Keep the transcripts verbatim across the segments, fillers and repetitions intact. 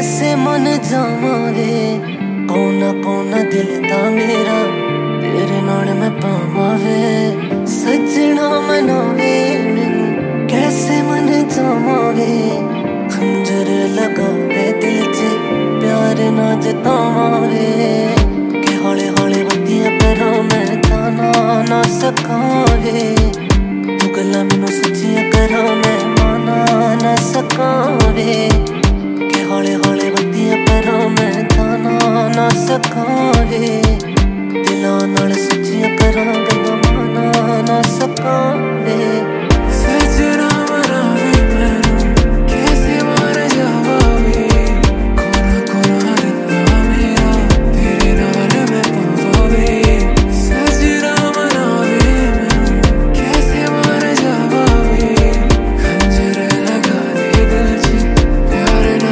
कैसे मन जावे कौना कौना दिल दा मेरा तेरे नाल मैं पावे सजना मनावे मैनू कैसे मन जावे खंजर लगा दे दिल च प्यार ना जतावे कि हौले हौले बत्तियां करा मैं जाना ना सकावे तू गल्लां मैनू सच्चियां करा मैं माना ना सकावे हौले हौले बत्तियां करा मैं जाना ना सकावे दिलां नाल सच्चियां करा गल्लां माना ना सकावे सजना मनावे मैनू कैसे मार जावे कोना कोना दिल मेरा तेरे नाल मैं पावे सजना मनावे मैनू कैसे मार जावे खंजर लगा दे दिल च प्यार ना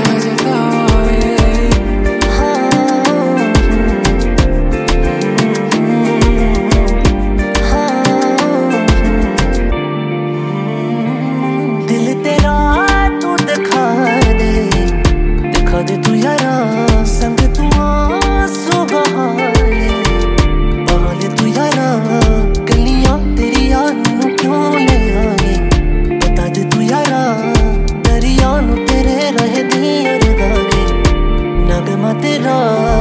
दे तू यारा संग तू आंसू बहाले बहाले तू यारा गलियां तेरी याद मैनू क्यों ले आए बता दे तू यारा दरिया नू तेरे रहे दी अरगावे नगमा तेरा